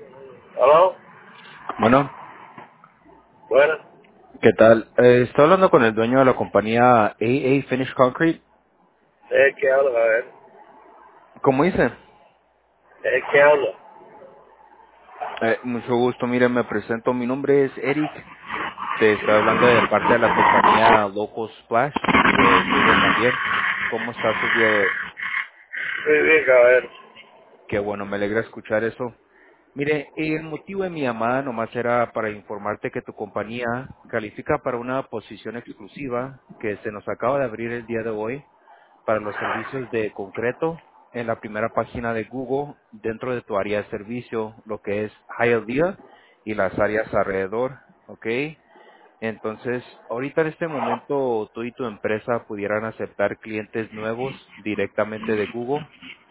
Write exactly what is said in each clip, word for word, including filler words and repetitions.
¿Aló? Bueno, Bueno, ¿qué tal? Eh, estoy hablando con el dueño de la compañía A A Finish Concrete. es el que habla, a ver. ¿Cómo dice? Es el que habla. Eh, mucho gusto, mire, me presento. Mi nombre es Eric. Te estoy hablando de parte de la compañía Local Splash y de Google también. ¿Cómo estás el día de hoy? Muy bien, caballero. Qué bueno, me alegra escuchar eso. Mire, el motivo de mi llamada nomás era para informarte que tu compañía califica para una posición exclusiva que se nos acaba de abrir el día de hoy para los servicios de concreto en la primera página de Google dentro de tu área de servicio, lo que es Hialeah y las áreas alrededor, ¿ok? Entonces, ahorita en este momento tú y tu empresa pudieran aceptar clientes nuevos directamente de Google.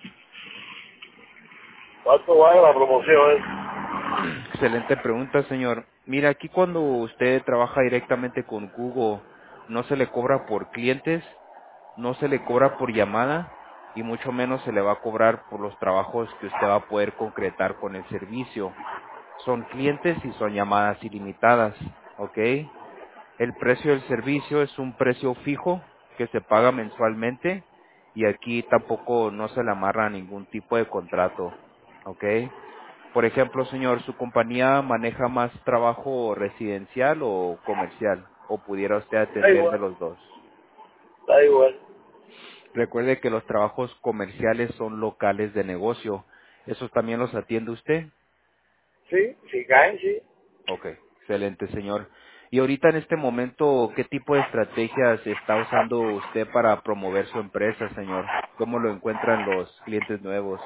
¿Cuánto vale la promoción? Eh? Excelente pregunta, señor. Mira, aquí cuando usted trabaja directamente con Google, no se le cobra por clientes, no se le cobra por llamada y mucho menos se le va a cobrar por los trabajos que usted va a poder concretar con el servicio. Son clientes y son llamadas ilimitadas, ¿ok? El precio del servicio es un precio fijo que se paga mensualmente y aquí tampoco no se le amarra a ningún tipo de contrato, ¿ok? Por ejemplo, señor, ¿su compañía maneja más trabajo residencial o comercial? ¿O pudiera usted Da atender de igual, los dos? da igual. Recuerde que los trabajos comerciales son locales de negocio. ¿Esos también los atiende usted? Sí, si caen, sí. Ok, excelente, señor. Y ahorita en este momento, ¿qué tipo de estrategias está usando usted para promover su empresa, señor? ¿Cómo lo encuentran los clientes nuevos?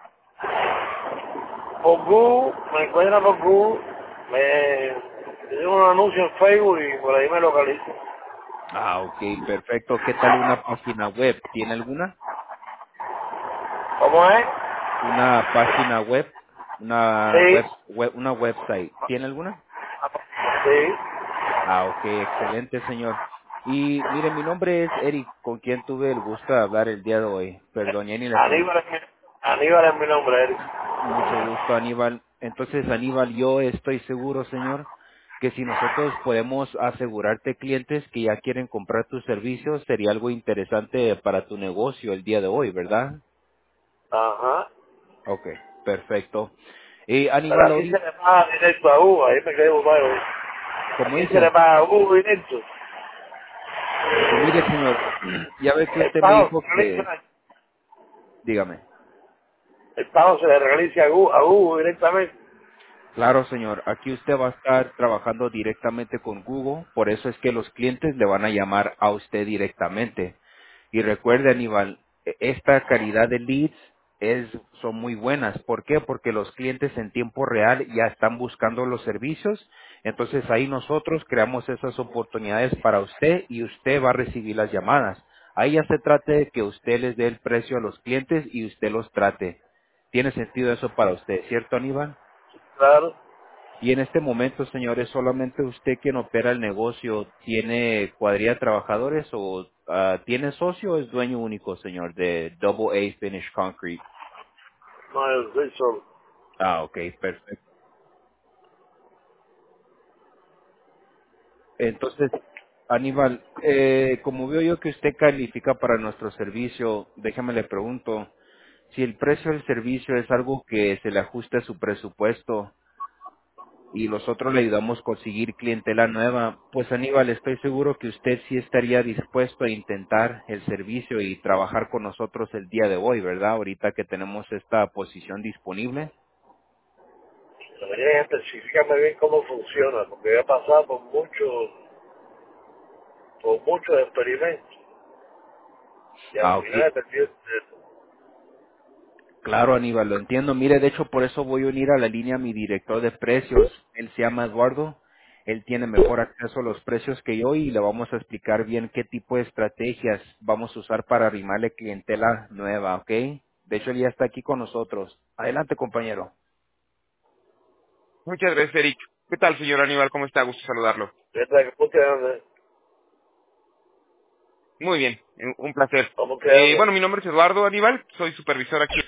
Por Google, me encuentran por Google, me tengo un anuncio en Facebook y por ahí me localizo. Ah, ok, perfecto. ¿Qué tal una página web? ¿Tiene alguna? ¿Cómo es? Una página web, una Sí, web, web- una website. ¿Tiene alguna? sí. Ah, ok, excelente, señor. Y mire, mi nombre es Eric, con quien tuve el gusto de hablar el día de hoy. Perdón, ya ni le pregunté. Aníbal es mi, Aníbal es mi nombre, Eric. Mucho gusto, Aníbal. Entonces, Aníbal, yo estoy seguro, señor, que si nosotros podemos asegurarte clientes que ya quieren comprar tus servicios, sería algo interesante para tu negocio el día de hoy, ¿verdad? Ajá. Ok, perfecto. Y Pero Aníbal, aquí se ahorita, le paga directo a Google, ahí me quedé bueno. como Aquí se le dice, paga a Google directo. pues mire, señor, ya ve que El usted me pago dijo se que, realiza, dígame. el pago se le realiza a Google, a Google directamente. Claro, señor. Aquí usted va a estar trabajando directamente con Google, por eso es que los clientes le van a llamar a usted directamente. Y recuerde, Aníbal, e- esta calidad de leads es, son muy buenas. ¿Por qué? Porque los clientes en tiempo real ya están buscando los servicios. Entonces ahí nosotros creamos esas oportunidades para usted y usted va a recibir las llamadas. Ahí ya se trate de que usted les dé el precio a los clientes y usted los trate. ¿Tiene sentido eso para usted, cierto, Aníbal? Claro. Y en este momento, señores, solamente usted quien opera el negocio, ¿tiene cuadrilla de trabajadores o ah, tiene socio o es dueño único, señor, de Double A Finish Concrete? No, yo soy solo. Ah, ok, perfecto. Entonces, Aníbal, eh, como veo yo que usted califica para nuestro servicio, déjame le pregunto, si el precio del servicio es algo que se le ajuste a su presupuesto, y nosotros le ayudamos a conseguir clientela nueva, pues Aníbal, estoy seguro que usted sí estaría dispuesto a intentar el servicio y trabajar con nosotros el día de hoy, ¿verdad? Ahorita que tenemos esta posición disponible. Debería especificarme bien cómo funciona, porque he pasado por muchos, por muchos experimentos y al Ah, ok. final he perdido el- Claro, Aníbal, lo entiendo. Mire, de hecho, por eso voy a unir a la línea a mi director de precios. Él se llama Eduardo. Él tiene mejor acceso a los precios que yo y le vamos a explicar bien qué tipo de estrategias vamos a usar para arrimarle clientela nueva, ¿ok? De hecho, él ya está aquí con nosotros. Adelante, compañero. Muchas gracias, Eric. ¿Qué tal, señor Aníbal? ¿Cómo está? Gusto saludarlo. ¿Verdad que ¿Cómo quedan? Muy bien, un un placer. ¿Cómo Eh, quedan? bueno, mi nombre es Eduardo Aníbal, soy supervisor aquí